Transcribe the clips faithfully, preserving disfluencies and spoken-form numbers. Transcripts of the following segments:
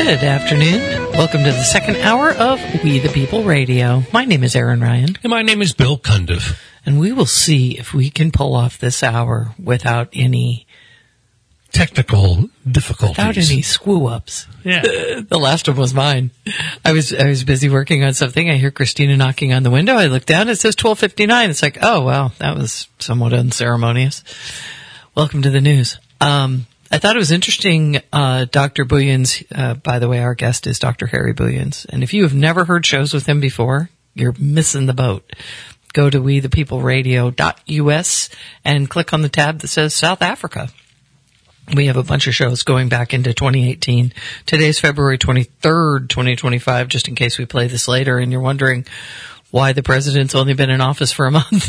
Good afternoon. Welcome to the second hour of We the People Radio. My name is Aaron Ryan. And my name is Bill Cundiff. And we will see if we can pull off this hour without any... technical difficulties. Without any screw-ups. Yeah. The last one was mine. I was I was busy working on something. I hear Christina knocking on the window. I look down. It says twelve fifty-nine. It's like, oh, well, that was somewhat unceremonious. Welcome to the news. Um... I thought it was interesting, uh, Doctor Booyens, uh, by the way, our guest is Doctor Harry Booyens. And if you have never heard shows with him before, you're missing the boat. Go to we the people radio dot U S and click on the tab that says South Africa. We have a bunch of shows going back into twenty eighteen. Today's February twenty-third, twenty twenty-five, just in case we play this later and you're wondering why the president's only been in office for a month.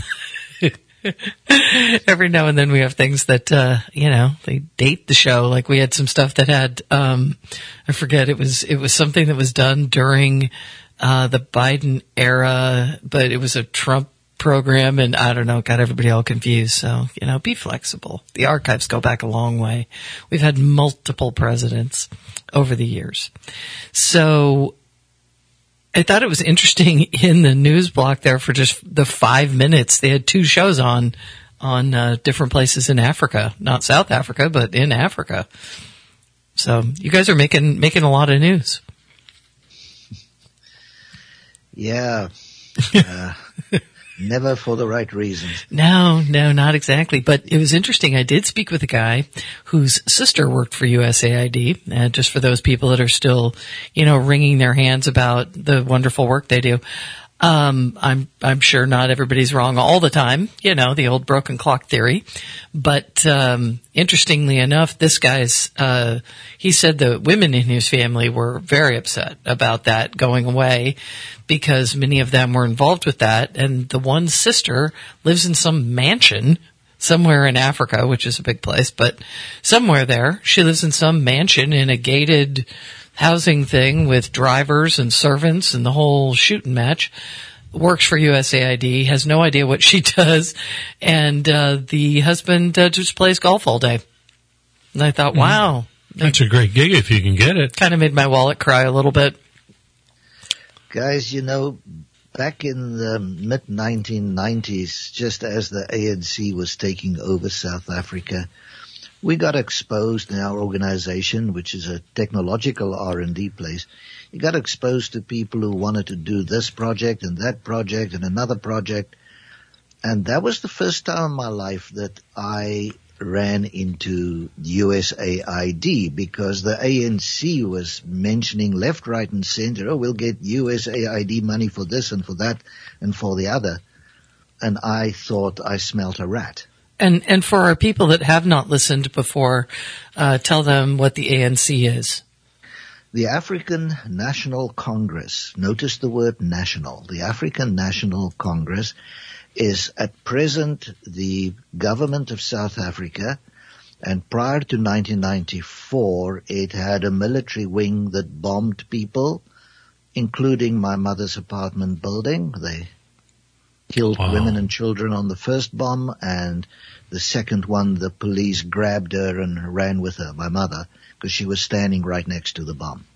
Every now and then we have things that, uh, you know, they date the show. Like we had some stuff that had, um, I forget, it was, it was something that was done during, uh, the Biden era, but it was a Trump program and I don't know, got everybody all confused. So, you know, be flexible. The archives go back a long way. We've had multiple presidents over the years. So, I thought it was interesting in the news block there for just the five minutes. They had two shows on, on uh, different places in Africa, not South Africa, but in Africa. So you guys are making, making a lot of news. Yeah. Uh, never for the right reasons. No, no, not exactly. But it was interesting. I did speak with a guy whose sister worked for U S A I D, uh, just for those people that are still, you know, wringing their hands about the wonderful work they do. Um, I'm, I'm sure not everybody's wrong all the time, you know, the old broken clock theory. But, um, interestingly enough, this guy's, uh, he said the women in his family were very upset about that going away because many of them were involved with that. And the one sister lives in some mansion somewhere in Africa, which is a big place, but somewhere there, she lives in some mansion in a gated housing thing with drivers and servants and the whole shooting match, works for U S A I D, has no idea what she does, and uh, the husband uh, just plays golf all day. And I thought, wow. That's a great gig if you can get it. Kind of made my wallet cry a little bit. Guys, you know, back in the mid nineteen nineties, just as the A N C was taking over South Africa, we got exposed in our organization, which is a technological R and D place. You got exposed to people who wanted to do this project and that project and another project. And that was the first time in my life that I ran into U S A I D because the A N C was mentioning left, right, and center, oh, we'll get U S A I D money for this and for that and for the other. And I thought I smelt a rat. And and for our people that have not listened before, uh, tell them what the A N C is. The African National Congress, notice the word national, the African National Congress is at present the government of South Africa, and prior to nineteen ninety-four it had a military wing that bombed people, including my mother's apartment building. They killed wow. women and children on the first bomb, and the second one, the police grabbed her and ran with her, my mother, because she was standing right next to the bomb.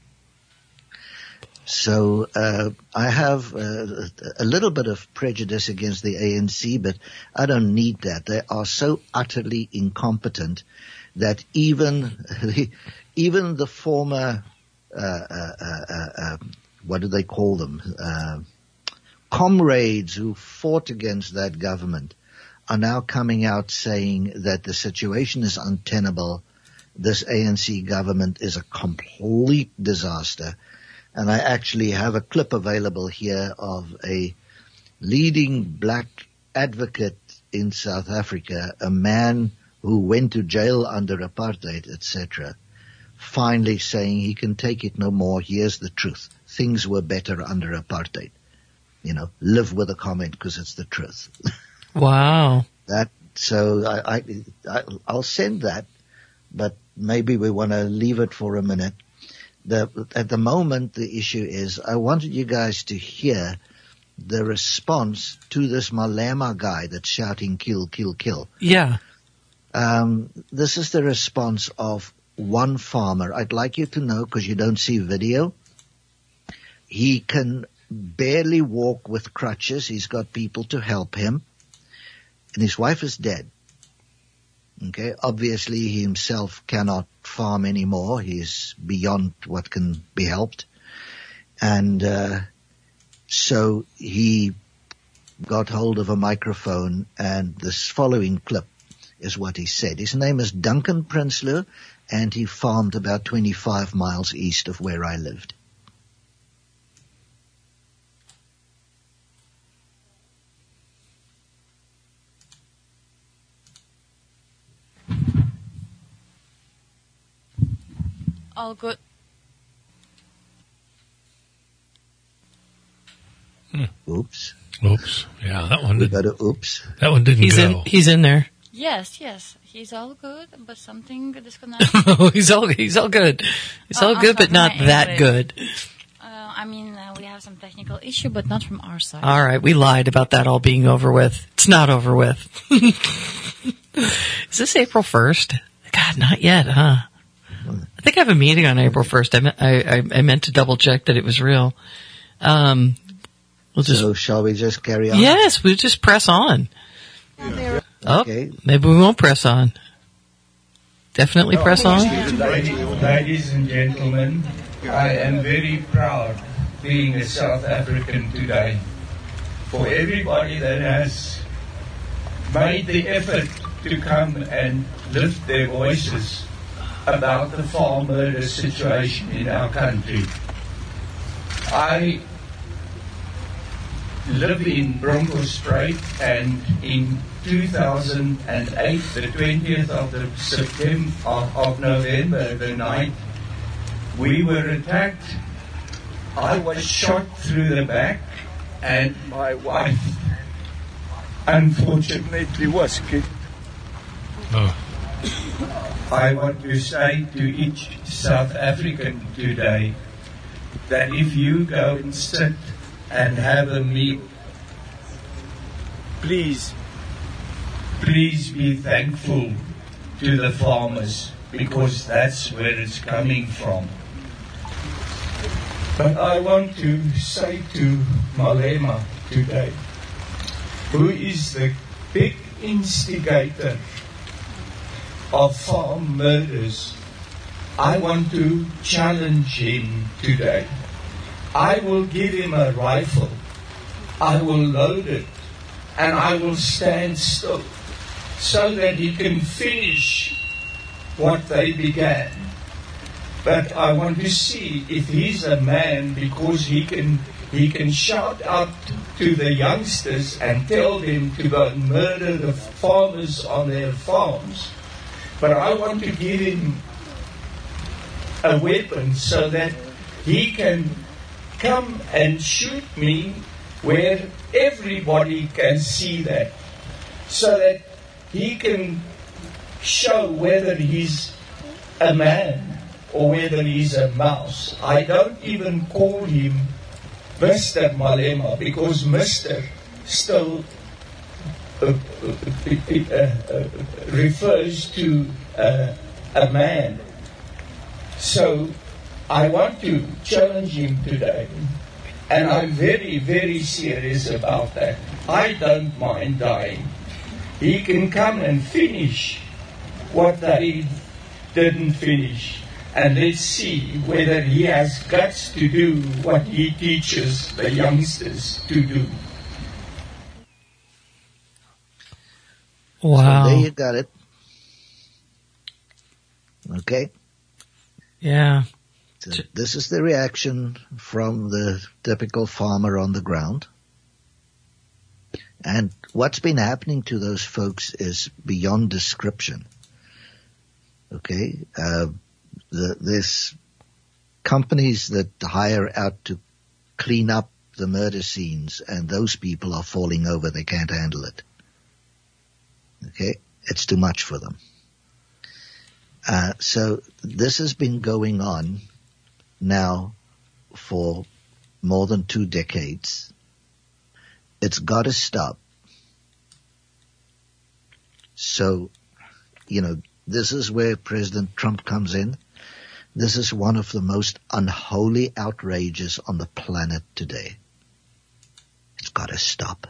So uh I have uh, a little bit of prejudice against the A N C, but I don't need that. They are so utterly incompetent that even even the former uh, uh, uh, uh what do they call them? Uh, comrades who fought against that government are now coming out saying that the situation is untenable. This A N C government is a complete disaster. And I actually have a clip available here of a leading black advocate in South Africa, a man who went to jail under apartheid, et cetera, finally saying he can take it no more. Here's the truth. Things were better under apartheid. You know, live with the comment because it's the truth. Wow. That, so I, I, I, I'll send that, but maybe we want to leave it for a minute. The, at the moment, the issue is I wanted you guys to hear the response to this Malema guy that's shouting kill, kill, kill. Yeah. Um, this is the response of one farmer. I'd like you to know, because you don't see video, he can barely walk with crutches. He's got people to help him. And his wife is dead. Okay, obviously he himself cannot farm anymore. He's beyond what can be helped. And uh, so he got hold of a microphone, and this following clip is what he said. His name is Duncan Prinsloo, and he farmed about twenty-five miles east of where I lived. All good. Hmm. Oops. Oops. Yeah, that one We didn't, got a oops. that one didn't He's go. in. He's in there. Yes, yes. He's all good, but something disconnected. Oh, he's all. He's all good. He's Oh, all I'm good, but talking not that English. good. uh, I mean, uh, we have some technical issue, but not from our side. All right, we lied about that all being over with. It's not over with. Is this April first? God, not yet, huh? I think I have a meeting on April first. I, me- I, I, I meant to double check that it was real. Um, we'll just, So shall we just carry on? yes, we'll just press on. Oh, Okay. maybe we won't press on. Definitely press on. Ladies, ladies and gentlemen, I am very proud being a South African today. For everybody that has made the effort to come and lift their voices about the farm murder situation in our country. I live in Bronkhorstspruit, and in two thousand eight, the twentieth of the September of, of November, the night we were attacked, I was shot through the back, and my wife unfortunately was killed. Oh. I want to say to each South African today that if you go and sit and have a meal, please, please be thankful to the farmers, because that's where it's coming from. But I want to say to Malema today, who is the big instigator of farm murders, I want to challenge him today. I will give him a rifle, I will load it, and I will stand still so that he can finish what they began. But I want to see if he's a man, because he can he can shout out to the youngsters and tell them to go and murder the farmers on their farms. But I want to give him a weapon so that he can come and shoot me where everybody can see that, so that he can show whether he's a man or whether he's a mouse. I don't even call him Mister Malema, because Mister still uh, uh, uh, refers to uh, a man. So I want to challenge him today, and I'm very, very serious about that. I don't mind dying. He can come and finish what they didn't finish, and let's see whether he has guts to do what he teaches the youngsters to do. Wow. So there you got it. Okay. Yeah. So this is the reaction from the typical farmer on the ground. And what's been happening to those folks is beyond description. Okay. Uh, the, there's companies that hire out to clean up the murder scenes, and those people are falling over. They can't handle it. Okay. It's too much for them. Uh, so this has been going on now for more than two decades. It's got to stop. So, you know, This is where President Trump comes in. This is one of the most unholy outrages on the planet today. It's got to stop.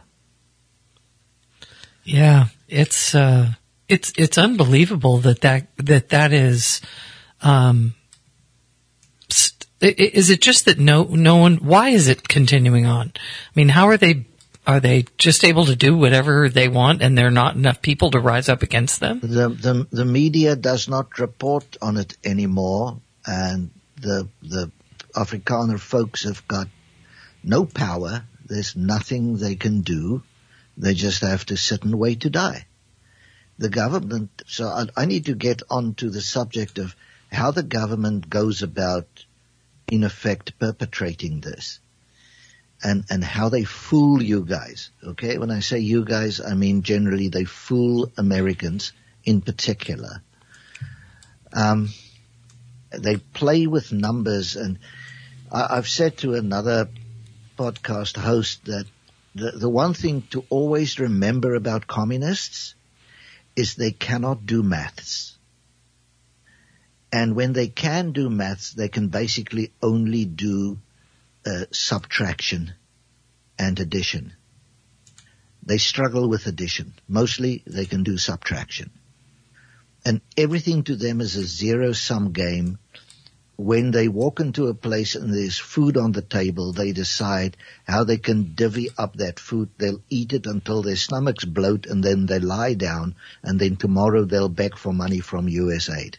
Yeah, it's uh, it's it's unbelievable that that that that is. Um, st- is it just that no no one? Why is it continuing on? I mean, how are they? Are they just able to do whatever they want, and there are not enough people to rise up against them? The the, the media does not report on it anymore, and the the Afrikaner folks have got no power. There's nothing they can do. They just have to sit and wait to die. The government, so I, I need to get on to the subject of how the government goes about, in effect, perpetrating this. And, and how they fool you guys, okay? When I say you guys, I mean generally they fool Americans in particular. Um, they play with numbers, and I, I've said to another podcast host that the, the one thing to always remember about communists is they cannot do maths. And when they can do maths, they can basically only do Uh, subtraction and addition. They struggle with addition. Mostly they can do subtraction. And everything to them is a zero-sum game. When they walk into a place and there's food on the table, they decide how they can divvy up that food. They'll eat it until their stomachs bloat, and then they lie down, and then tomorrow they'll beg for money from U S aid.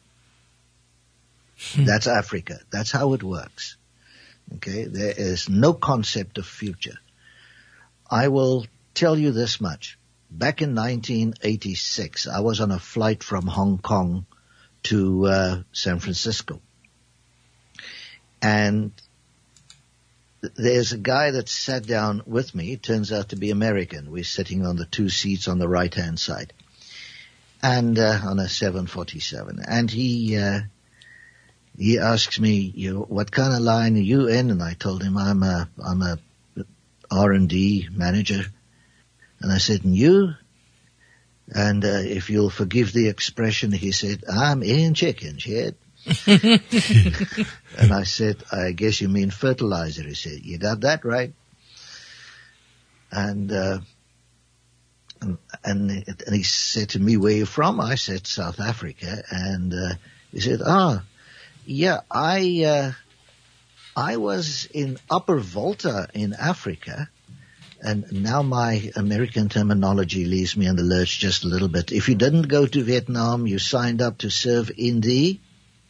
Hmm. That's Africa. That's how it works. Okay, there is no concept of future. I will tell you this much. Back in nineteen eighty-six, I was on a flight from Hong Kong to uh, San Francisco. And there's a guy that sat down with me. It turns out to be American. We're sitting on the two seats on the right-hand side. And uh, on a seven forty-seven. And he... Uh, He asks me, you know, what kind of line are you in? And I told him I'm a, I'm a R and D manager. And I said, and you? And, uh, if you'll forgive the expression, he said, I'm in chicken shit. And I said, I guess you mean fertilizer. He said, you got that right. And, uh, and, and, and he said to me, where are you from? I said, South Africa. And, uh, he said, ah, yeah, I, uh, I was in Upper Volta in Africa, and now my American terminology leaves me in the lurch just a little bit. If you didn't go to Vietnam, you signed up to serve in the,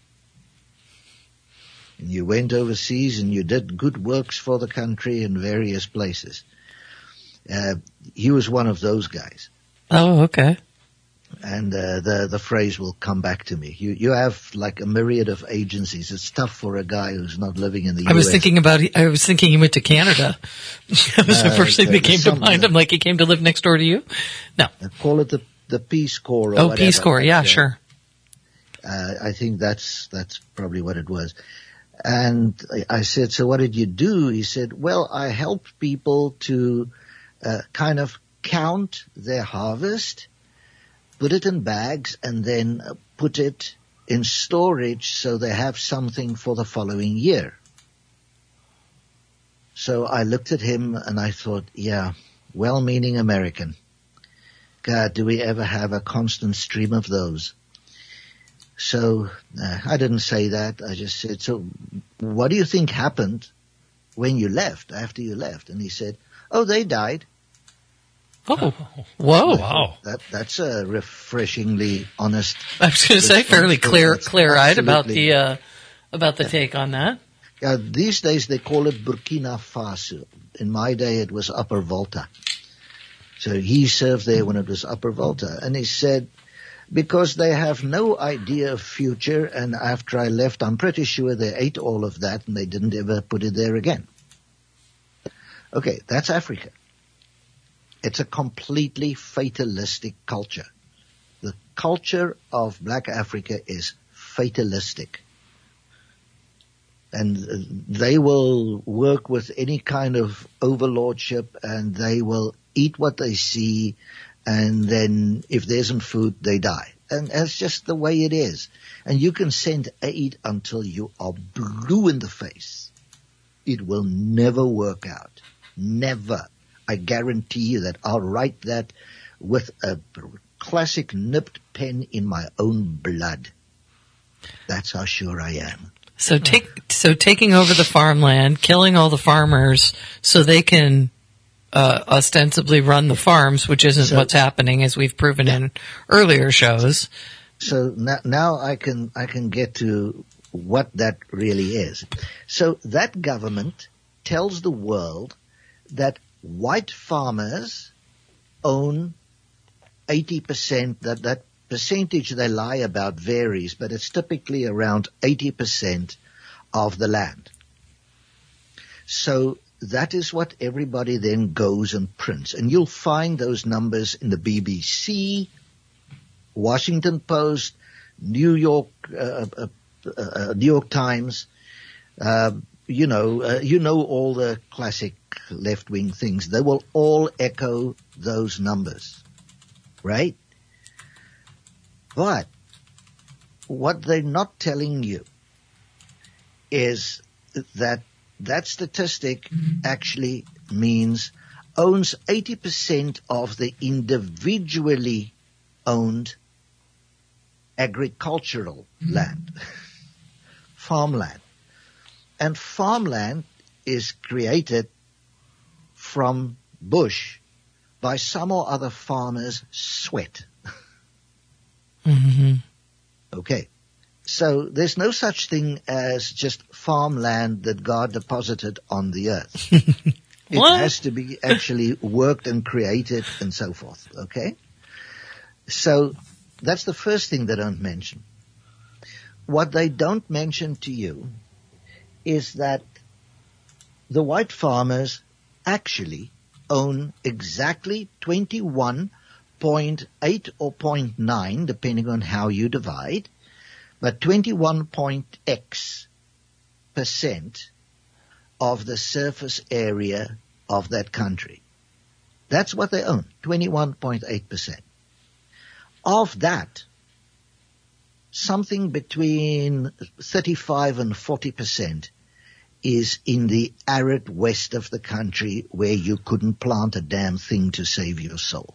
and you went overseas and you did good works for the country in various places. Uh, he was one of those guys. Oh, okay. And uh, the the phrase will come back to me. You you have like a myriad of agencies. It's tough for a guy who's not living in the I U S. was thinking about. I was thinking he went to Canada. That was the Uh, first thing okay, that came to some- mind. I'm like, he came to live next door to you. No. Uh, Call it the the Peace Corps. Or Oh, whatever. Peace Corps. Yeah, But, uh, sure. Uh, I think that's that's probably what it was. And I, I said, so what did you do? He said, well, I helped people to uh, kind of count their harvest, put it in bags, and then put it in storage so they have something for the following year. So I looked at him and I thought, yeah, well-meaning American. God, do we ever have a constant stream of those? So uh, I didn't say that. I just said, so what do you think happened when you left, after you left? And he said, oh, they died. Oh, whoa! Wow. That that's a refreshingly honest. I was going to say fairly clear, That's clear-eyed about absolutely- the uh, about the take on that. Uh, these days they call it Burkina Faso. In my day it was Upper Volta. So he served there when it was Upper Volta. And he said, because they have no idea of future, and after I left I'm pretty sure they ate all of that and they didn't ever put it there again. Okay, that's Africa. It's a completely fatalistic culture. The culture of Black Africa is fatalistic. And they will work with any kind of overlordship, and they will eat what they see, and then if there isn't food, they die. And that's just the way it is. And you can send aid until you are blue in the face. It will never work out. Never. I guarantee you that. I'll write that with a classic nipped pen in my own blood. That's how sure I am. So take, so taking over the farmland, killing all the farmers so they can uh, ostensibly run the farms, which isn't so, what's happening, as we've proven yeah. in earlier shows. So now, now I can I can get to what that really is. So that government tells the world that white farmers own eighty percent, that that percentage they lie about varies, but it's typically around eighty percent of the land. So that is what everybody then goes and prints. And you'll find those numbers in the B B C, Washington Post, New York, uh, uh, uh, New York Times, uh, you know, uh, you know all the classic left-wing things. They will all echo those numbers, right? But what they're not telling you is that that statistic actually means owns eighty percent of the individually owned agricultural land, farmland. And farmland is created from bush by some or other farmer's sweat. Mm-hmm. Okay. So there's no such thing as just farmland that God deposited on the earth. It has to be actually worked and created and so forth. Okay. So that's the first thing they don't mention. What they don't mention to you is that the white farmers actually own exactly twenty-one point eight or zero point nine, depending on how you divide, but twenty-one point X percent of the surface area of that country. That's what they own, twenty-one point eight percent. Of that, something between thirty-five and forty percent is in the arid west of the country where you couldn't plant a damn thing to save your soul.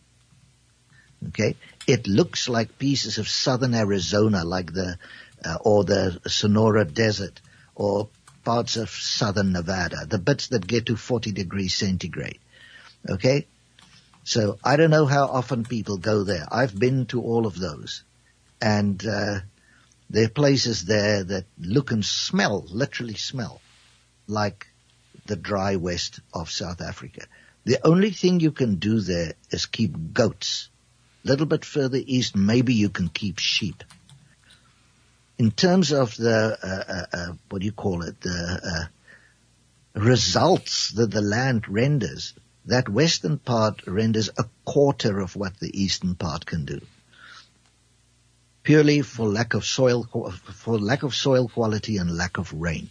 Okay? It looks like pieces of southern Arizona, like the, uh, or the Sonora Desert, or parts of southern Nevada, the bits that get to forty degrees centigrade. Okay? So I don't know how often people go there. I've been to all of those. And, uh, there are places there that look and smell, literally smell, like the dry west of South Africa. The only thing you can do there is keep goats. A little bit further east, maybe you can keep sheep. In terms of the, uh, uh, uh, what do you call it, the uh, results that the land renders, that western part renders a quarter of what the eastern part can do. Purely for lack of soil, for lack of soil quality and lack of rain.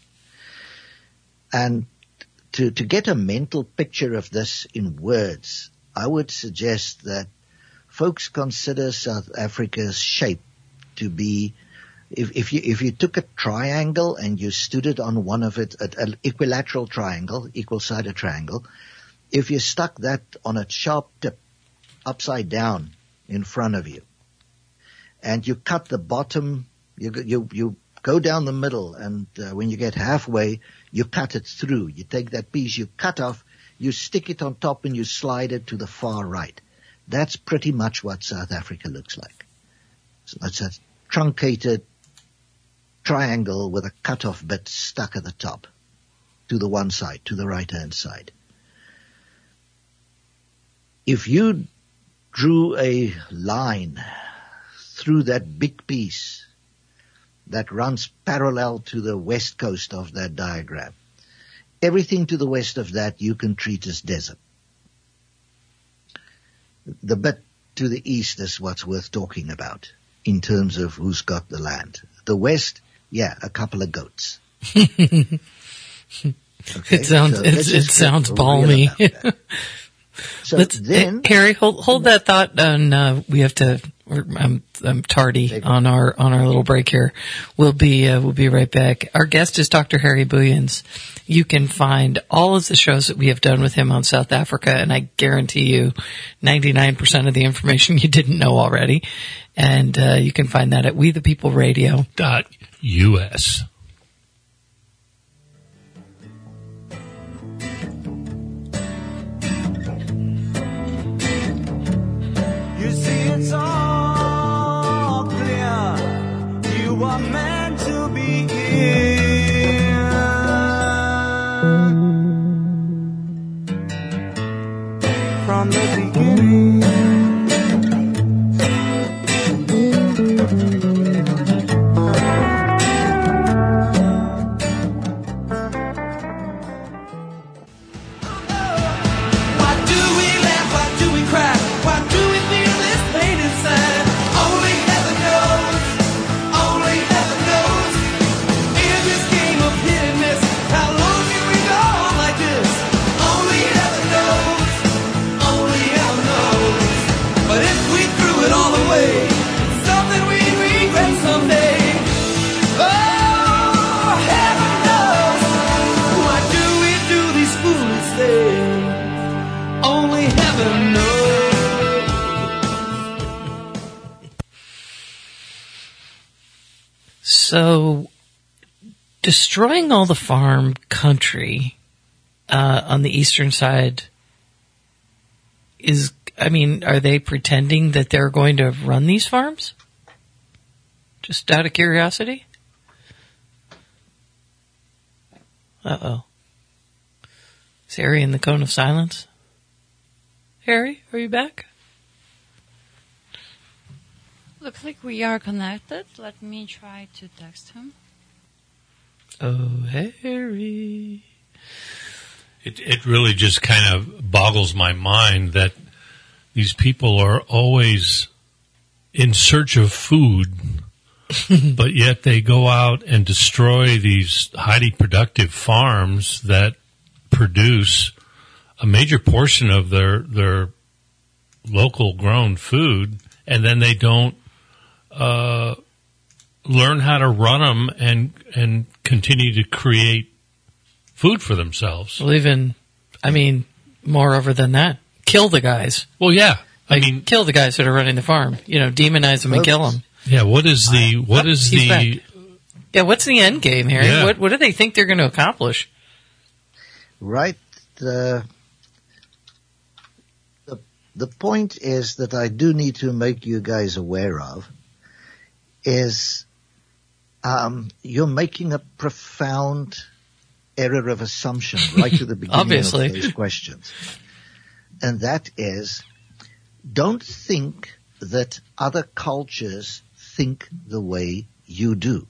And to, to get a mental picture of this in words, I would suggest that folks consider South Africa's shape to be, if, if you, if you took a triangle and you stood it on one of it, an equilateral triangle, equal-sided triangle, if you stuck that on a sharp tip upside down in front of you, and you cut the bottom, you you you go down the middle, and uh, when you get halfway, you cut it through. You take that piece you cut off, you stick it on top, and you slide it to the far right. That's pretty much what South Africa looks like. So it's a truncated triangle with a cut-off bit stuck at the top to the one side, to the right-hand side. If you drew a line through that big piece that runs parallel to the west coast of that diagram, everything to the west of that you can treat as desert. The bit to the east is what's worth talking about in terms of who's got the land. The west, yeah, a couple of goats. Okay? It sounds, So it, let's it just sounds get balmy. real about that. So Let's, then, Harry, hold hold that thought, and uh, we have to We're, I'm, I'm tardy on our on our little break here. We'll be uh, we'll be right back. Our guest is Doctor Harry Booyens. You can find all of the shows that we have done with him on South Africa, and I guarantee you, ninety-nine percent of the information you didn't know already. And uh, you can find that at we the people radio dot U S. You see, it's all clear. You are meant to be here from the beginning. So, destroying all the farm country uh, on the eastern side is, I mean, are they pretending that they're going to run these farms? Just out of curiosity? Uh-oh. Is Harry in the cone of silence? Harry, are you back? Looks like we are connected. Let me try to text him. Oh, Harry. It, it really just kind of boggles my mind that these people are always in search of food, but yet they go out and destroy these highly productive farms that produce a major portion of their their local grown food, and then they don't uh, learn how to run them and and continue to create food for themselves. Well, even, I mean, moreover than that, kill the guys. Well, yeah, I Like, mean, kill the guys that are running the farm. You know, demonize them and kill them. yeah. What is the what Oh, is he's the back. Yeah, what's the end game, Harry? Yeah. What what do they think they're going to accomplish? Right. The, the, the point is that I do need to make you guys aware of is um, you're making a profound error of assumption right to the beginning Obviously. of those questions. And that is, don't think that other cultures think the way you do.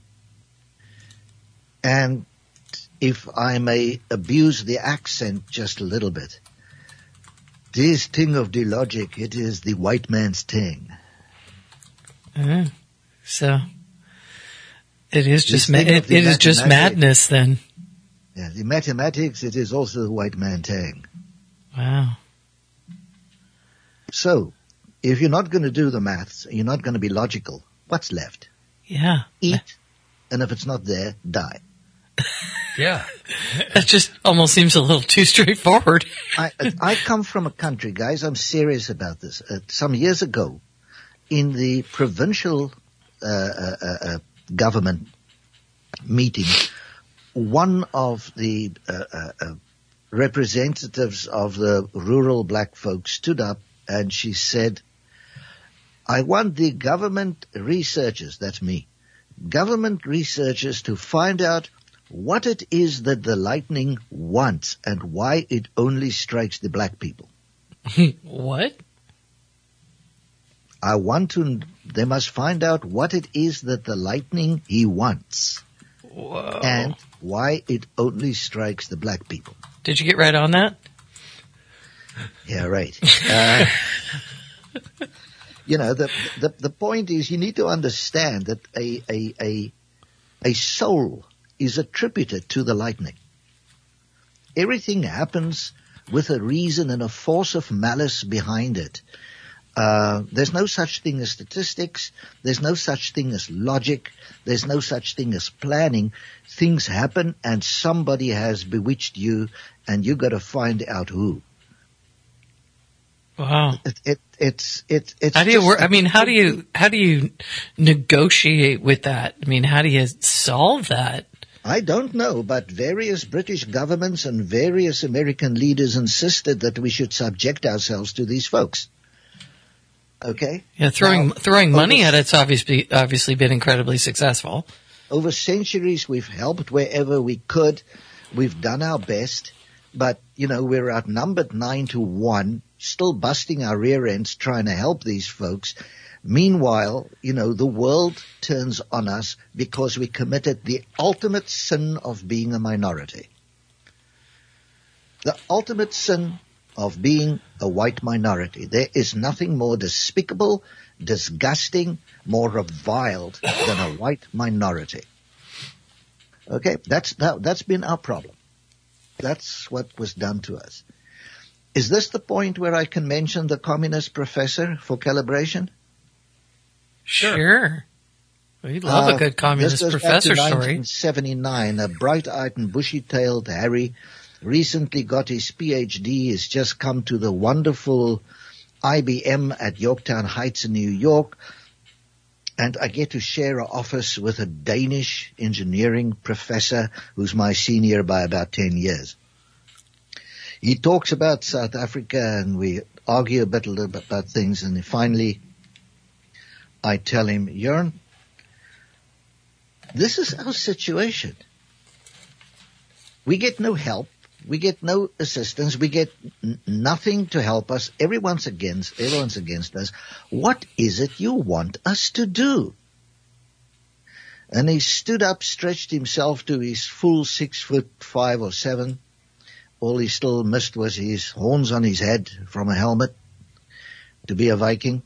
And if I may abuse the accent just a little bit, this thing of the logic, it is the white man's thing. Uh, so it is just ma- This thing it, of the it is just mathematics. madness then. Yeah, the mathematics, it is also the white man thing. Wow. So, if you're not going to do the maths, you're not going to be logical, what's left? Yeah. Eat, and if it's not there, die. yeah? That just almost seems a little too straightforward. I, I come from a country, guys, I'm serious about this. Uh, some years ago, in the provincial uh, uh, uh, government meeting, one of the uh, uh, uh, representatives of the rural black folks stood up and she said, I want the government researchers, that's me, government researchers to find out what it is that the lightning wants and why it only strikes the black people. What? I want to, they must find out what it is that the lightning he wants. Whoa. And why it only strikes the black people. Did you get right on that? Yeah, right. Uh, you know, the, the the point is you need to understand that a a a a soul is attributed to the lightning. Everything happens with a reason and a force of malice behind it. Uh, there's no such thing as statistics. There's no such thing as logic. There's no such thing as planning. Things happen and somebody has bewitched you and you got to find out who. Wow. It, it, it's, it, it's How do you just work? a- I mean, how do you, how do you negotiate with that? I mean, how do you solve that? I don't know, but various British governments and various American leaders insisted that we should subject ourselves to these folks. Okay? Yeah, throwing, Now, throwing money over- at it's obviously, obviously been incredibly successful. Over centuries, we've helped wherever we could. We've done our best, but, you know, we're outnumbered nine to one, still busting our rear ends trying to help these folks. Meanwhile, you know, the world turns on us because we committed the ultimate sin of being a minority. The ultimate sin of being a white minority. There is nothing more despicable, disgusting, more reviled than a white minority. Okay? That's, that, that's been our problem. That's what was done to us. Is this the point where I can mention the communist professor for calibration? Sure. We love a Uh, good communist this goes professor back to story. nineteen seventy-nine, a bright-eyed and bushy-tailed Harry recently got his P H D. He's just come to the wonderful I B M at Yorktown Heights in New York. And I get to share an office with a Danish engineering professor who's my senior by about ten years. He talks about South Africa and we argue a bit, a little bit about things, and finally I tell him, Jörn, this is our situation. We get no help. We get no assistance. We get n- nothing to help us. Everyone's against, everyone's against us. What is it you want us to do? And he stood up, stretched himself to his full six foot five or seven. All he still missed was his horns on his head from a helmet to be a Viking.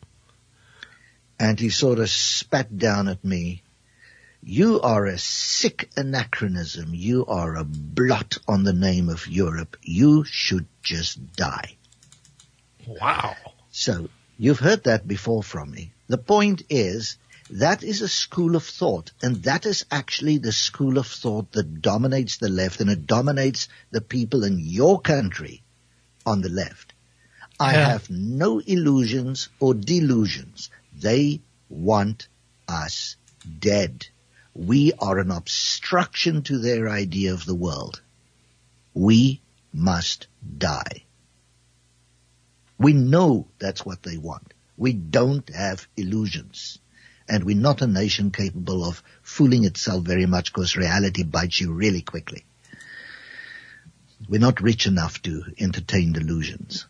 And he sort of spat down at me. You are a sick anachronism. You are a blot on the name of Europe. You should just die. Wow. So you've heard that before from me. The point is, that is a school of thought, and that is actually the school of thought that dominates the left, and it dominates the people in your country on the left. I Yeah. have no illusions or delusions. They want us dead. We are an obstruction to their idea of the world. We must die. We know that's what they want. We don't have illusions. And we're not a nation capable of fooling itself very much because reality bites you really quickly. We're not rich enough to entertain delusions.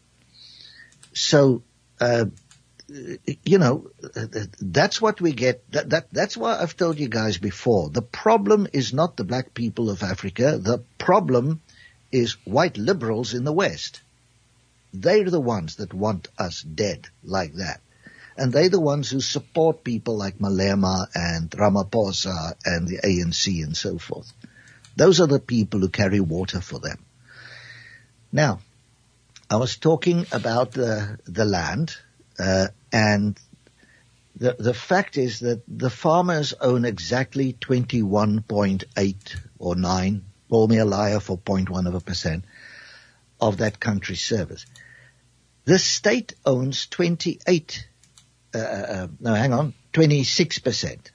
So, uh, you know, that's what we get. That, that, that's why I've told you guys before. The problem is not the black people of Africa. The problem is white liberals in the West. They're the ones that want us dead like that. And they're the ones who support people like Malema and Ramaphosa and the A N C and so forth. Those are the people who carry water for them. Now, I was talking about the, the land, uh, and the, the fact is that the farmers own exactly twenty-one point eight or nine, call me a liar for zero point one of a percent, of that country's service. The state owns twenty-eight, uh, uh, no, hang on, twenty-six percent.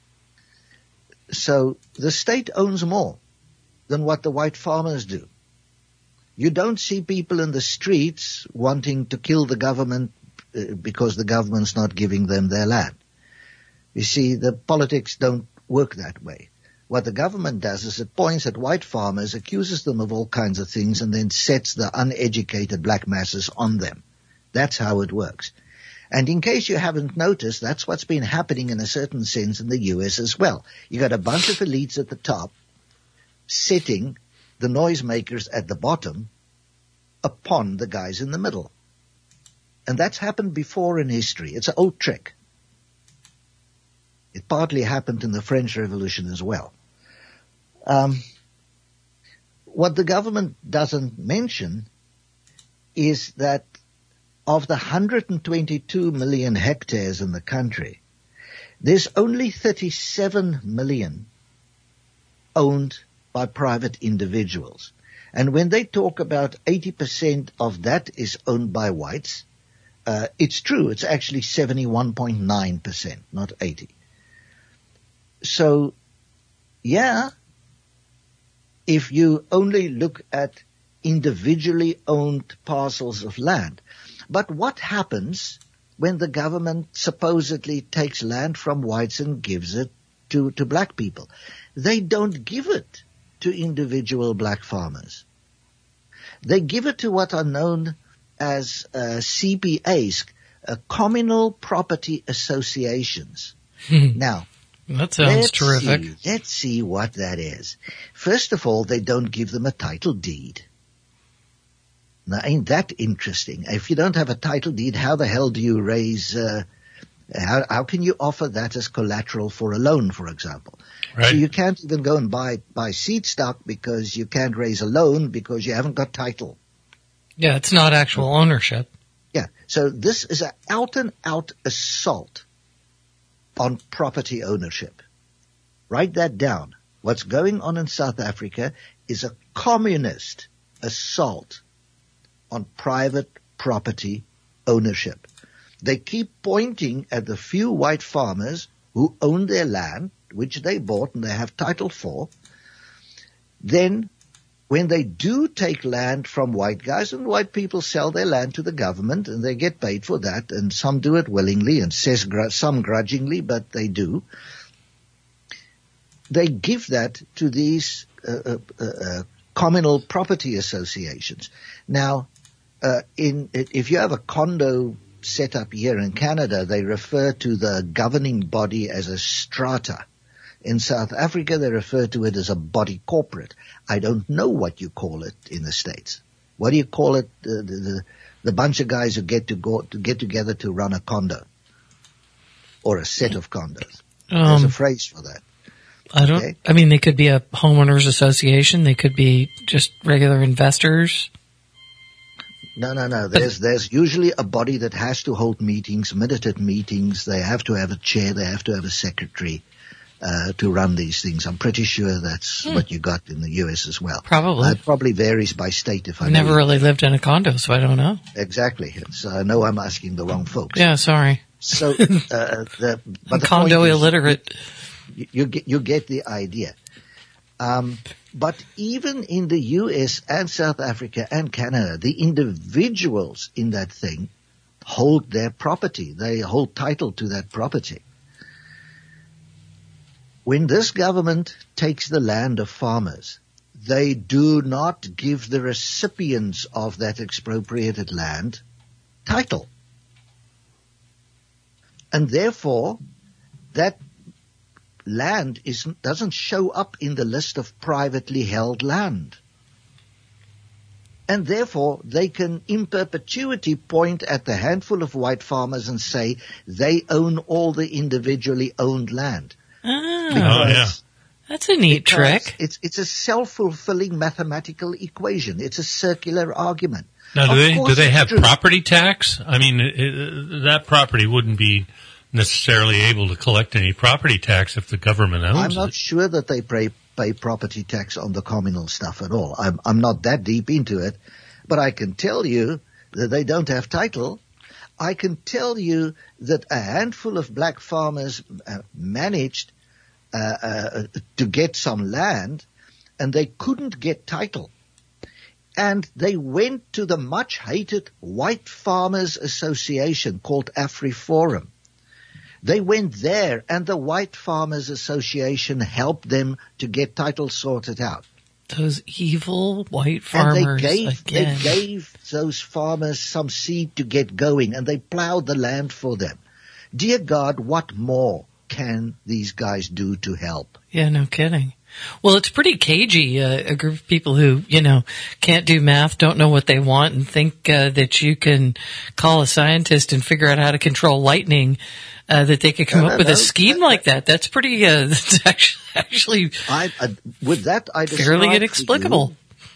So the state owns more than what the white farmers do. You don't see people in the streets wanting to kill the government uh, because the government's not giving them their land. You see, the politics don't work that way. What the government does is it points at white farmers, accuses them of all kinds of things, and then sets the uneducated black masses on them. That's how it works. And in case you haven't noticed, that's what's been happening in a certain sense in the U S as well. You got a bunch of elites at the top setting the noisemakers at the bottom upon the guys in the middle. And that's happened before in history. It's an old trick. It partly happened in the French Revolution as well. Um, what the government doesn't mention is that of the one hundred twenty-two million hectares in the country, there's only thirty-seven million owned by private individuals. And when they talk about eighty percent of that is owned by whites, uh, it's true. It's actually seventy-one point nine percent, not eighty. So, yeah, if you only look at individually owned parcels of land. But what happens when the government supposedly takes land from whites and gives it to, to black people? They don't give it to individual black farmers. They give it to what are known as uh, C P As, uh, Communal Property Associations. Now, that sounds let's terrific. See, let's see what that is. First of all, they don't give them a title deed. Now, ain't that interesting? If you don't have a title deed, how the hell do you raise, uh, how, how can you offer that as collateral for a loan, for example? Right. So you can't even go and buy, buy seed stock because you can't raise a loan because you haven't got title. Yeah, it's not actual ownership. Yeah. So this is an out and out assault on property ownership. Write that down. What's going on in South Africa is a communist assault on private property ownership. They keep pointing at the few white farmers who own their land, which they bought and they have title for. Then when they do take land from white guys, and white people sell their land to the government and they get paid for that, and some do it willingly and says some grudgingly, but they do. They give that to these uh, uh, uh, communal property associations. Now, uh, in if you have a condo set up here in Canada, they refer to the governing body as a strata. In South Africa, they refer to it as a body corporate. I don't know what you call it in the States. What do you call it? The, the, the bunch of guys who get to go to get together to run a condo or a set of condos. Um, There's a phrase for that. I don't. Okay. I mean, they could be a homeowners association. They could be just regular investors. No, no, no. There's there's usually a body that has to hold meetings, minuted meetings. They have to have a chair. They have to have a secretary. Uh, to run these things. I'm pretty sure that's hmm. what you got in the U S as well. Probably. Uh, it probably varies by state if I I've never know. really lived in a condo, so I don't know. Exactly. So I know I'm asking the wrong folks. Yeah, sorry. So, uh, the, but I'm the condo point is, illiterate. You, you get, you get the idea. Um, but even in the U S and South Africa and Canada, the individuals in that thing hold their property. They hold title to that property. When this government takes the land of farmers, they do not give the recipients of that expropriated land title. And therefore, that land is, doesn't show up in the list of privately held land. And therefore, they can in perpetuity point at the handful of white farmers and say they own all the individually owned land. Oh, oh yeah. That's a neat trick. It's it's a self-fulfilling mathematical equation. It's a circular argument. Now, do Of they course do they it's have true. property tax? I mean, it, it, that property wouldn't be necessarily able to collect any property tax if the government owns I'm not it. sure that they pay, pay property tax on the communal stuff at all. I'm I'm not that deep into it, but I can tell you that they don't have title. I can tell you that a handful of black farmers uh, managed Uh, uh, to get some land, and they couldn't get title. And they went to the much hated White Farmers Association called AfriForum. They went there, and the White Farmers Association helped them to get title sorted out. Those evil white farmers and they gave, again. They gave those farmers some seed to get going, and they plowed the land for them. Dear God, what more can these guys do to help? Yeah, no kidding. Well, it's pretty cagey, uh, a group of people who, you know, can't do math, don't know what they want, and think uh, that you can call a scientist and figure out how to control lightning, uh, that they could come no, up no, with no. a scheme like that. That's pretty, uh, that's actually, actually I, I, with that, I fairly describe inexplicable. for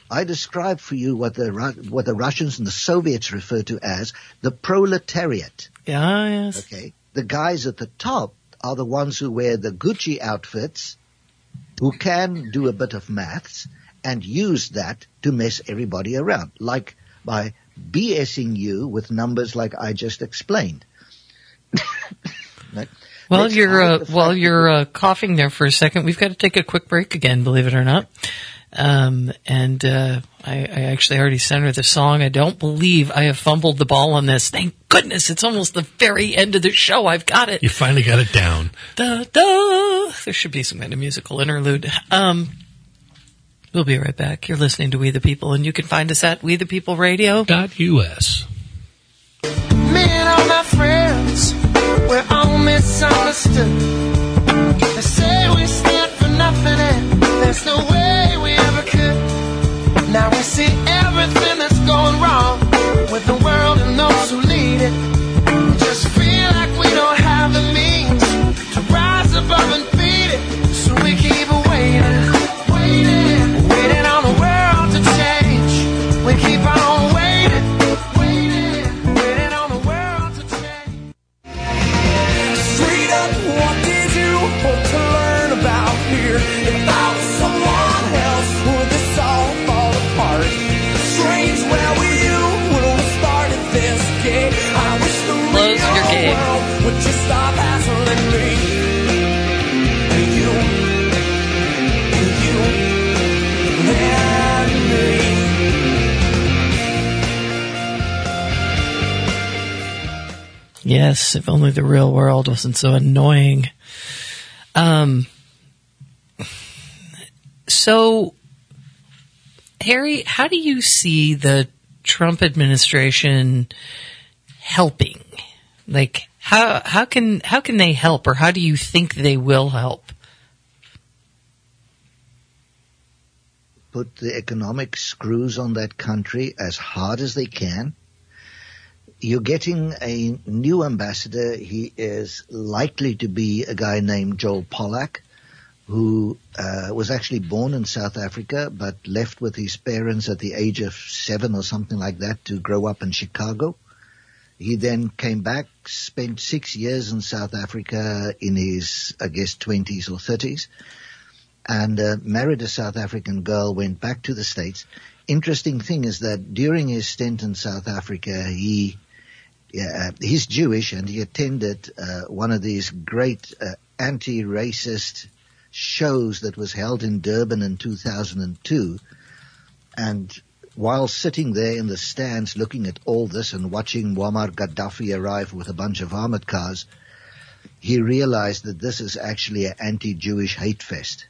I described for you what the Ru- what the Russians and the Soviets refer to as the proletariat. Yeah, yes. Okay, the guys at the top are the ones who wear the Gucci outfits, who can do a bit of maths and use that to mess everybody around, like by BSing you with numbers like I just explained. Right? Well, Let's you're hide uh, the fact while that you're uh, coughing there for a second, we've got to take a quick break again, believe it or not. Um, and uh, I, I actually already sent her the song. I don't believe I have fumbled the ball on this. Thank goodness, it's almost the very end of the show. I've got it. You finally got it down. Da, da. There should be some kind of musical interlude. Um, we'll be right back. You're listening to We the People, and you can find us at We the People Radio. Dot U S. Me and all my friends, we're all misunderstood. They say we stand for nothing and there's no way we ever could. Now we see everything that's going wrong with the world and those who lead it. We just feel like we don't have the means to rise above and beat it. So we keep waiting, waiting, waiting on the world to change. We keep on waiting, waiting, waiting on the world to change. Straight up, what did you hope to learn about here? If I was someone else, would this all fall apart? Strange, where were you when we started this game? I wish the Close your real game. world would just stop hassling me. You, you, and me. Yes, if only the real world wasn't so annoying. Um, so, Harry, how do you see the Trump administration helping? Like, how how can how can they help, or how do you think they will help? Put the economic screws on that country as hard as they can. You're getting a new ambassador. He is likely to be a guy named Joel Pollack, who uh, was actually born in South Africa but left with his parents at the age of seven or something like that to grow up in Chicago. He then came back, spent six years in South Africa in his, I guess, twenties or thirties, and uh, married a South African girl, went back to the States. Interesting thing is that during his stint in South Africa, he uh, he's Jewish, and he attended uh, one of these great uh, anti-racist shows that was held in Durban in two thousand two. And while sitting there in the stands looking at all this and watching Muammar Gaddafi arrive with a bunch of armored cars, he realized that this is actually an anti-Jewish hate fest.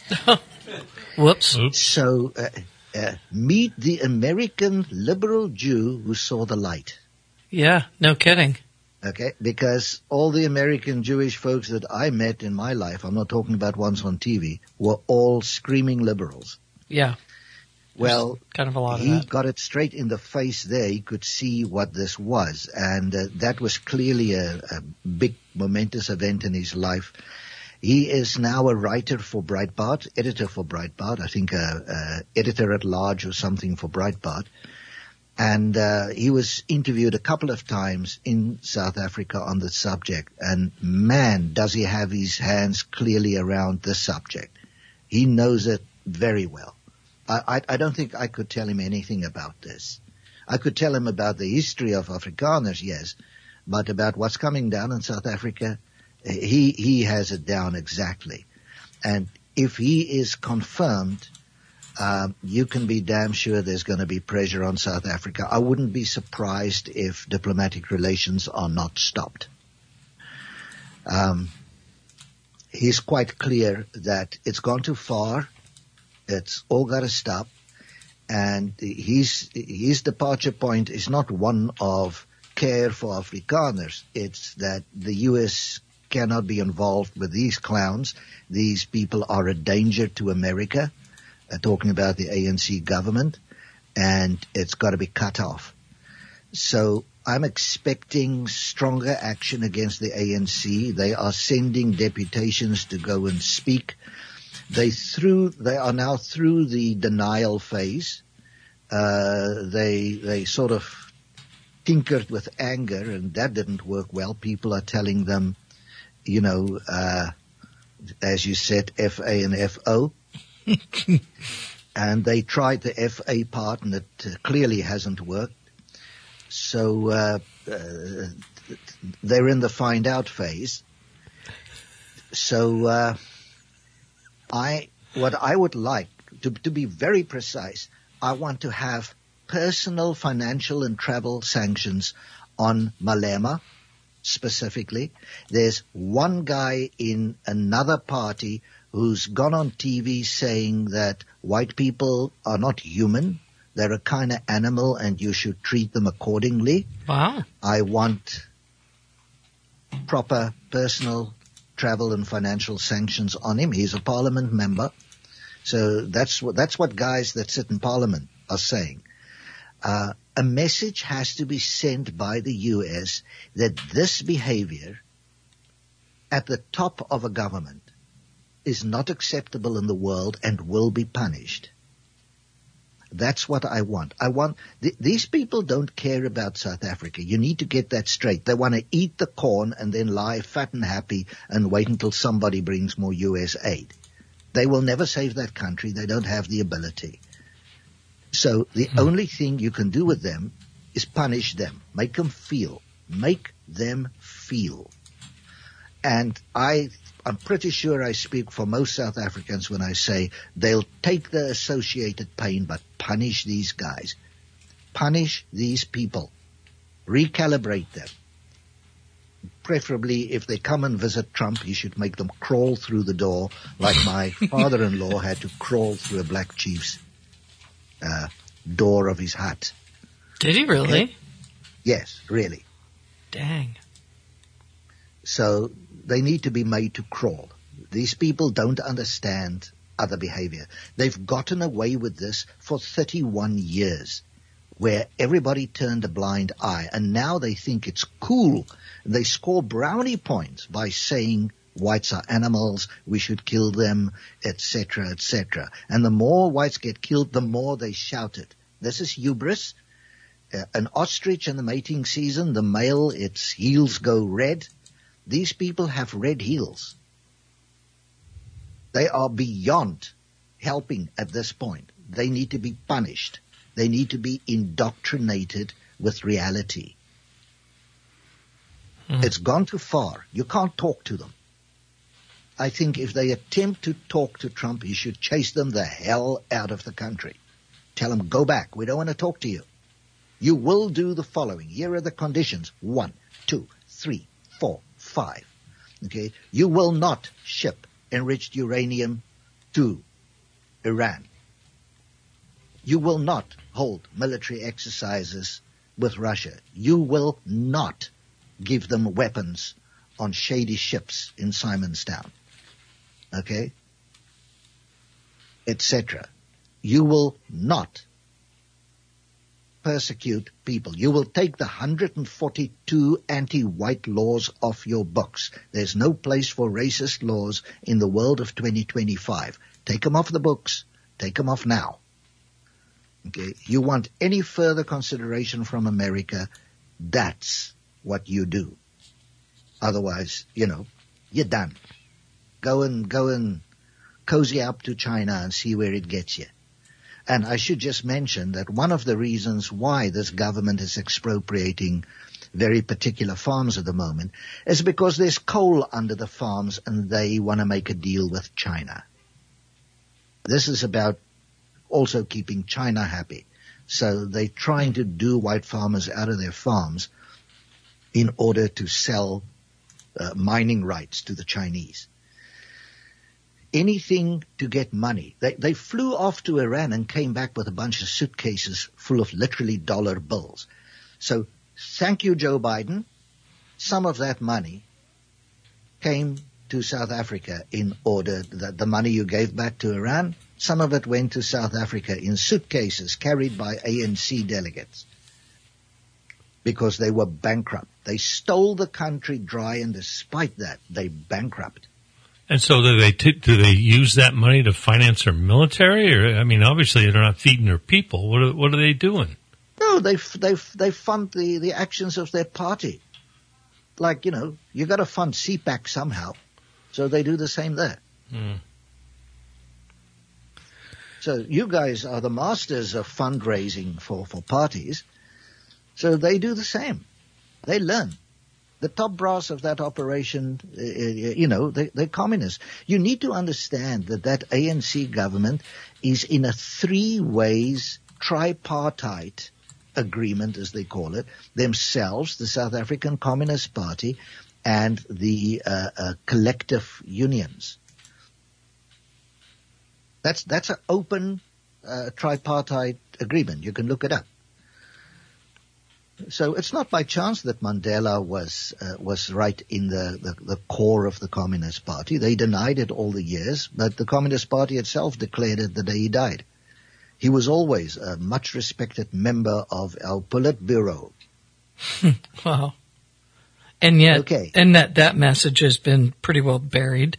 Whoops. Oops. So uh, uh, meet the American liberal Jew who saw the light. Yeah, no kidding. Okay, because all the American Jewish folks that I met in my life, I'm not talking about ones on T V, were all screaming liberals. Yeah. Well, Kind of a lot of he that. got it straight in the face there. He could see what this was, and uh, that was clearly a, a big, momentous event in his life. He is now a writer for Breitbart, editor for Breitbart, I think a, a editor at large or something for Breitbart. And uh, he was interviewed a couple of times in South Africa on the subject, and man, does he have his hands clearly around the subject. He knows it very well. I, I, I don't think I could tell him anything about this. I could tell him about the history of Afrikaners, yes, but about what's coming down in South Africa, he he has it down exactly. And if he is confirmed, um, you can be damn sure there's going to be pressure on South Africa. I wouldn't be surprised if diplomatic relations are not stopped. Um, he's quite clear that it's gone too far. It's all got to stop. And his, his departure point is not one of care for Afrikaners. It's that the U S cannot be involved with these clowns. These people are a danger to America, uh, talking about the A N C government, and it's got to be cut off. So I'm expecting stronger action against the A N C. They are sending deputations to go and speak. They through, they are now through the denial phase. Uh, they, they sort of tinkered with anger, and that didn't work well. People are telling them, you know, uh, as you said, F A and F O. And they tried the F A part, and it uh, clearly hasn't worked. So uh, uh, they're in the find out phase. So uh, I, what I would like to, to be very precise, I want to have personal financial and travel sanctions on Malema specifically. There's one guy in another party who's gone on T V saying that white people are not human. They're a kind of animal and you should treat them accordingly. Wow. I want proper personal travel and financial sanctions on him. He's a parliament member. So that's what, that's what guys that sit in parliament are saying. Uh, a message has to be sent by the U S that this behavior at the top of a government is not acceptable in the world and will be punished. That's what I want. I want, th- these people don't care about South Africa. You need to get that straight. They want to eat the corn and then lie fat and happy and wait until somebody brings more U S aid. They will never save that country. They don't have the ability. So the hmm. only thing you can do with them is punish them. Make them feel. Make them feel. And I I'm pretty sure I speak for most South Africans when I say they'll take the associated pain but punish these guys. Punish these people. Recalibrate them. Preferably, if they come and visit Trump, you should make them crawl through the door like my father-in-law had to crawl through a black chief's uh, door of his hut. Did he really? Okay? Yes, really. Dang. So they need to be made to crawl. These people don't understand other behavior. They've gotten away with this for thirty-one years, where everybody turned a blind eye, and now they think it's cool. They score brownie points by saying whites are animals, we should kill them, et cetera, et cetera. And the more whites get killed, the more they shout it. This is hubris. Uh, an ostrich in the mating season, the male, its heels go red. These people have red heels. They are beyond helping at this point. They need to be punished. They need to be indoctrinated with reality. Mm. It's gone too far. You can't talk to them. I think if they attempt to talk to Trump, he should chase them the hell out of the country. Tell them, go back. We don't want to talk to you. You will do the following. Here are the conditions. One, two, three, four, five. Okay. You will not ship enriched uranium to Iran. You will not hold military exercises with Russia. You will not give them weapons on shady ships in Simonstown. Okay? et cetera. You will not persecute people. You will take the one hundred forty-two anti-white laws off your books. There's no place for racist laws in the world of twenty twenty-five. Take them off the books. Take them off now. Okay. You want any further consideration from America, that's what you do. Otherwise, you know, you're done. Go and, go and cozy up to China and see where it gets you. And I should just mention that one of the reasons why this government is expropriating very particular farms at the moment is because there's coal under the farms and they want to make a deal with China. This is about also keeping China happy. So they're trying to do white farmers out of their farms in order to sell uh, mining rights to the Chinese. Anything to get money. They, they flew off to Iran and came back with a bunch of suitcases full of literally dollar bills. So thank you, Joe Biden. Some of that money came to South Africa in order that the money you gave back to Iran, some of it went to South Africa in suitcases carried by A N C delegates because they were bankrupt. They stole the country dry, and despite that, they bankrupt. And so do they t- do they use that money to finance their military? Or I mean, obviously they're not feeding their people. What are, what are they doing? No, they they they fund the, the actions of their party. Like, you know, you got to fund C PAC somehow, so they do the same there. Hmm. So you guys are the masters of fundraising for, for parties, so they do the same. They learn. The top brass of that operation, uh, you know, they, they're communists. You need to understand that that A N C government is in a three ways tripartite agreement, as they call it, themselves, the South African Communist Party, and the uh, uh, collective unions. That's that's an open uh, tripartite agreement. You can look it up. So it's not by chance that Mandela was uh, was right in the, the, the core of the Communist Party. They denied it all the years, but the Communist Party itself declared it the day he died. He was always a much respected member of our Politburo. Wow. And yet, okay. and that, that message has been pretty well buried.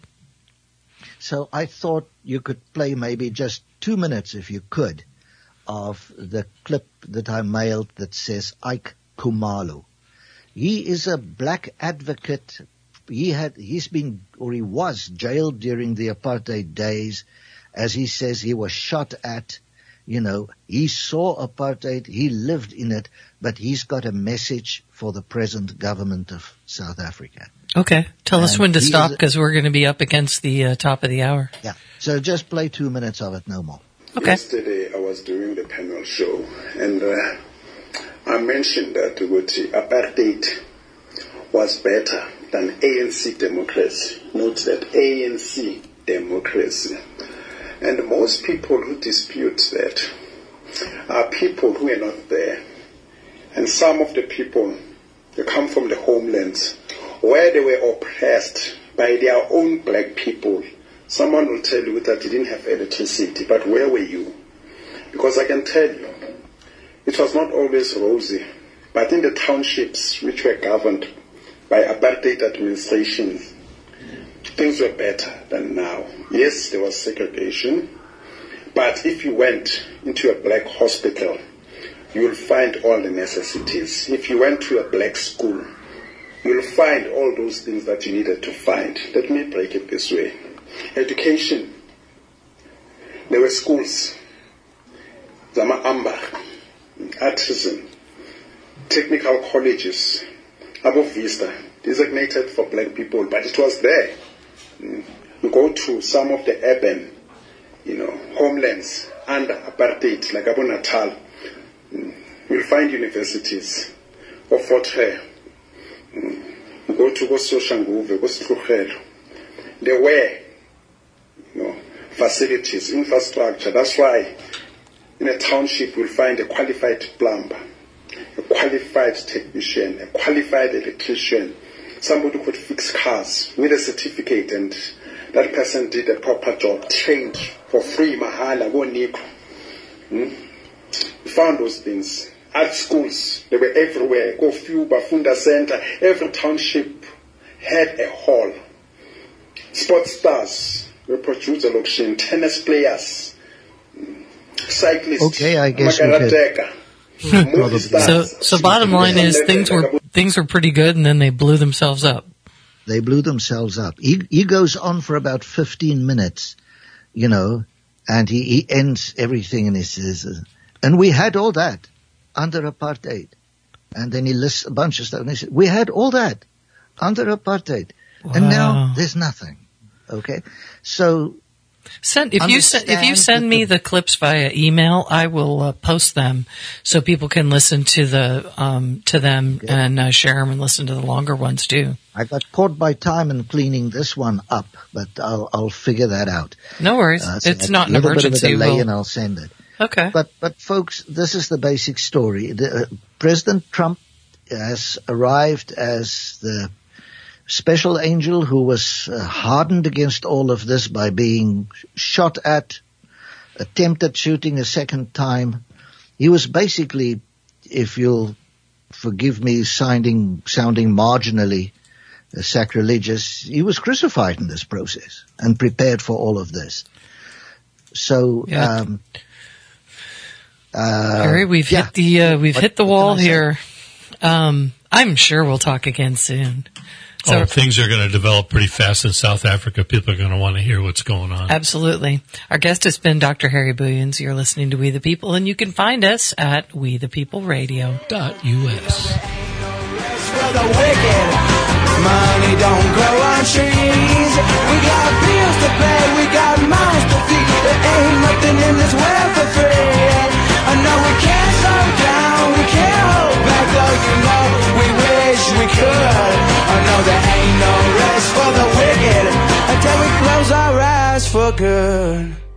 So I thought you could play maybe just two minutes, if you could, of the clip that I mailed that says Ike Khumalo. He is a black advocate. He had, he's been, or he was jailed during the apartheid days. As he says, he was shot at. You know, he saw apartheid, he lived in it, but he's got a message for the present government of South Africa. Okay. Tell and us when to stop, because we're going to be up against the uh, top of the hour. Yeah. So just play two minutes of it, no more. Okay. Yesterday I was doing the panel show, and uh, I mentioned that apartheid was better than A N C democracy. Note that A N C democracy. And most people who dispute that are people who are not there. And some of the people, they come from the homelands where they were oppressed by their own black people. Someone will tell you that they didn't have electricity, but where were you? Because I can tell you, it was not always rosy, but in the townships which were governed by apartheid administration, things were better than now. Yes, there was segregation, but if you went into a black hospital, you will find all the necessities. If you went to a black school, you will find all those things that you needed to find. Let me break it this way. Education. There were schools, Zama Amba, Artisan, technical colleges, Abo Vista, designated for black people, but it was there. You go to some of the urban, you know, homelands under apartheid, like Abu Natal, you'll find universities of Fort Hare. You go to Soshanguve, Soshanguve. There were, you know, facilities, infrastructure. That's why in a township you'll find a qualified plumber, a qualified technician, a qualified electrician, somebody who could fix cars with a certificate, and that person did a proper job, trained for free, mahala, go nico. Hmm? We found those things. Art schools, they were everywhere. Go few, Bafunda Center, every township had a hall. Sports stars were produced at auction, tennis players, cyclists, okay, I guess we could. so, so bottom line is things were things were pretty good, and then they blew themselves up. They blew themselves up. He, he goes on for about fifteen minutes, you know, and he, he ends everything, and he says, and we had all that under apartheid. And then he lists a bunch of stuff, and he said, we had all that under apartheid. Wow. And now there's nothing. Okay? So, Send, if you send, if you send me the clips via email, I will uh, post them so people can listen to the um, to them yeah. and uh, share them and listen to the longer ones too. I got caught by time in cleaning this one up, but I'll I'll figure that out. No worries, uh, so it's not an emergency. A little bit of a delay, we'll... and I'll send it. Okay. But but folks, this is the basic story. The, uh, President Trump has arrived as the special angel who was uh, hardened against all of this by being shot at, attempted shooting a second time. He was basically, if you'll forgive me sounding, sounding marginally, uh, sacrilegious. He was crucified in this process and prepared for all of this. So, Yeah. um, uh, Harry, we've yeah. hit the uh, we've What- hit the what wall can I say? here. Um, I'm sure we'll talk again soon. So, oh, things are going to develop pretty fast in South Africa. People are going to want to hear what's going on. absolutely. Our guest has been Doctor Harry Booyens. You're listening to We the People, and you can find us at We the People Radio. Dot U S. For the wicked, money don't grow on trees. We got bills to pay, we got mouths to feed. There ain't nothing in this world for free. I know we can't slow down, we can't hold back, though you know we wish we could. I know there ain't no rest for the wicked until we close our eyes for good.